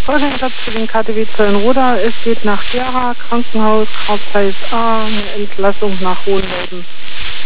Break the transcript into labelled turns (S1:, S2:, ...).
S1: Folgeinsatz für den KTW Zöllenroda. Es geht nach Gera, Krankenhaus, Grabkreis A, eine Entlassung nach Hohenwälden.